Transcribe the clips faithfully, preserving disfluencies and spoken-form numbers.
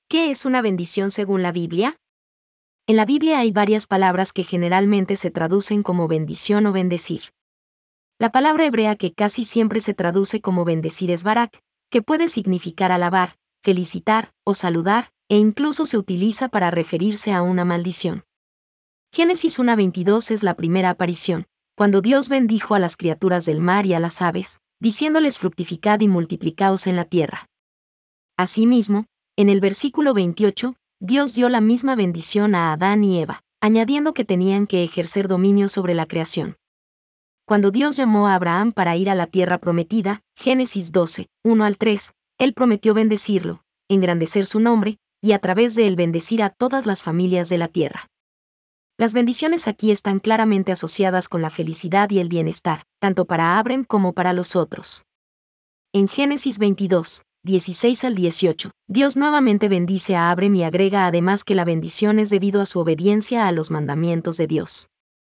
¿Qué es una bendición según la Biblia? En la Biblia hay varias palabras que generalmente se traducen como bendición o bendecir. La palabra hebrea que casi siempre se traduce como bendecir es barak, que puede significar alabar, felicitar o saludar, e incluso se utiliza para referirse a una maldición. Génesis uno veintidós es la primera aparición, cuando Dios bendijo a las criaturas del mar y a las aves, diciéndoles fructificad y multiplicaos en la tierra. Asimismo, en el versículo veintiocho, Dios dio la misma bendición a Adán y Eva, añadiendo que tenían que ejercer dominio sobre la creación. Cuando Dios llamó a Abraham para ir a la tierra prometida, Génesis doce, uno al tres, Él prometió bendecirlo, engrandecer su nombre, y a través de él bendecir a todas las familias de la tierra. Las bendiciones aquí están claramente asociadas con la felicidad y el bienestar, tanto para Abraham como para los otros. En Génesis veintidós, dieciséis al dieciocho, Dios nuevamente bendice a Abraham y agrega además que la bendición es debido a su obediencia a los mandamientos de Dios.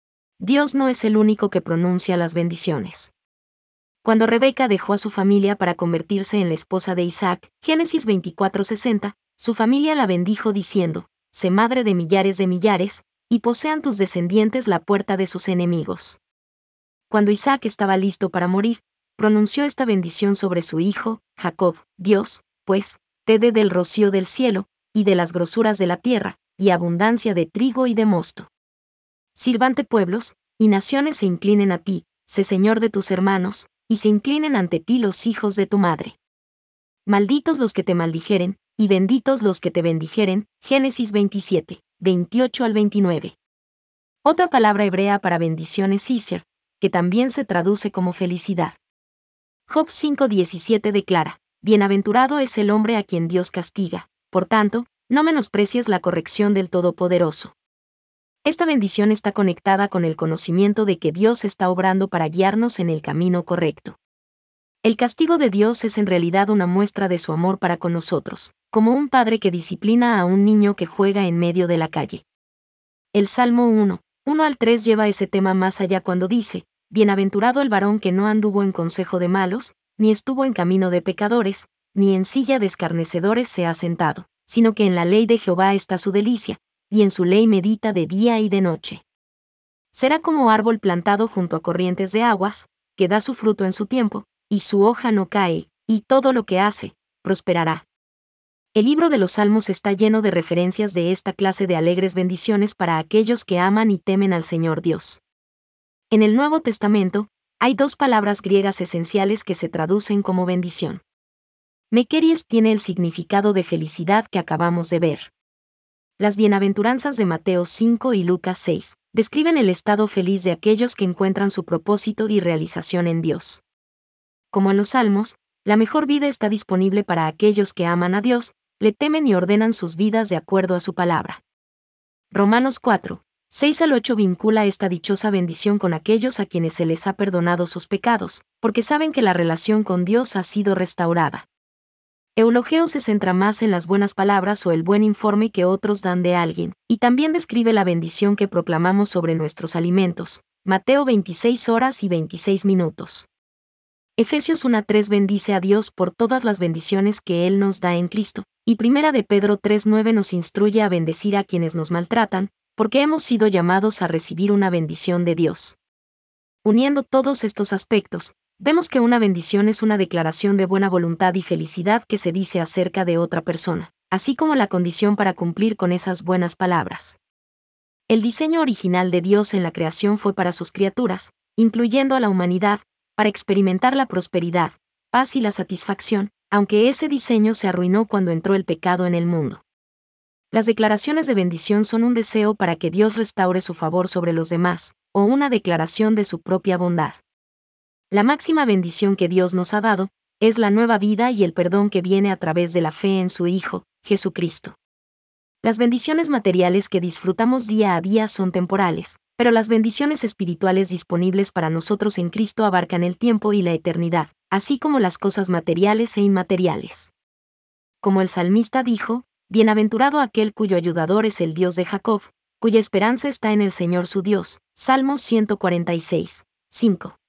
Dios no es el único que pronuncia las bendiciones. Cuando Rebeca dejó a su familia para convertirse en la esposa de Isaac, Génesis veinticuatro sesenta, su familia la bendijo diciendo: sé madre de millares de millares, y posean tus descendientes la puerta de sus enemigos. Cuando Isaac estaba listo para morir, pronunció esta bendición sobre su hijo, Jacob: Dios, pues, te dé del rocío del cielo, y de las grosuras de la tierra, y abundancia de trigo y de mosto. Sirvante pueblos y naciones se inclinen a ti, sé Señor de tus hermanos, y se inclinen ante ti los hijos de tu madre. Malditos los que te maldijeren, y benditos los que te bendijeren. Génesis veintisiete, veintiocho al veintinueve. Otra palabra hebrea para bendición es Isher, que también se traduce como felicidad. Job cinco diecisiete declara: bienaventurado es el hombre a quien Dios castiga, por tanto, no menosprecies la corrección del Todopoderoso. Esta bendición está conectada con el conocimiento de que Dios está obrando para guiarnos en el camino correcto. El castigo de Dios es en realidad una muestra de su amor para con nosotros, como un padre que disciplina a un niño que juega en medio de la calle. El Salmo uno, uno al tres lleva ese tema más allá cuando dice: bienaventurado el varón que no anduvo en consejo de malos, ni estuvo en camino de pecadores, ni en silla de escarnecedores se ha sentado, sino que en la ley de Jehová está su delicia, y en su ley medita de día y de noche. Será como árbol plantado junto a corrientes de aguas, que da su fruto en su tiempo, y su hoja no cae, y todo lo que hace, prosperará. El libro de los Salmos está lleno de referencias de esta clase de alegres bendiciones para aquellos que aman y temen al Señor Dios. En el Nuevo Testamento, hay dos palabras griegas esenciales que se traducen como bendición. Mekeries tiene el significado de felicidad que acabamos de ver. Las bienaventuranzas de Mateo cinco y Lucas seis describen el estado feliz de aquellos que encuentran su propósito y realización en Dios. Como en los Salmos, la mejor vida está disponible para aquellos que aman a Dios, le temen y ordenan sus vidas de acuerdo a su palabra. Romanos cuatro, seis al ocho vincula esta dichosa bendición con aquellos a quienes se les ha perdonado sus pecados, porque saben que la relación con Dios ha sido restaurada. Eulogeo se centra más en las buenas palabras o el buen informe que otros dan de alguien, y también describe la bendición que proclamamos sobre nuestros alimentos. Mateo veintiséis horas y veintiséis minutos. Efesios uno tres bendice a Dios por todas las bendiciones que Él nos da en Cristo, y Primera de Pedro tres nueve nos instruye a bendecir a quienes nos maltratan, porque hemos sido llamados a recibir una bendición de Dios. Uniendo todos estos aspectos, vemos que una bendición es una declaración de buena voluntad y felicidad que se dice acerca de otra persona, así como la condición para cumplir con esas buenas palabras. El diseño original de Dios en la creación fue para sus criaturas, incluyendo a la humanidad, para experimentar la prosperidad, paz y la satisfacción, aunque ese diseño se arruinó cuando entró el pecado en el mundo. Las declaraciones de bendición son un deseo para que Dios restaure su favor sobre los demás, o una declaración de su propia bondad. La máxima bendición que Dios nos ha dado es la nueva vida y el perdón que viene a través de la fe en su Hijo, Jesucristo. Las bendiciones materiales que disfrutamos día a día son temporales, pero las bendiciones espirituales disponibles para nosotros en Cristo abarcan el tiempo y la eternidad, así como las cosas materiales e inmateriales. Como el salmista dijo: bienaventurado aquel cuyo ayudador es el Dios de Jacob, cuya esperanza está en el Señor su Dios. Salmos ciento cuarenta y seis, cinco.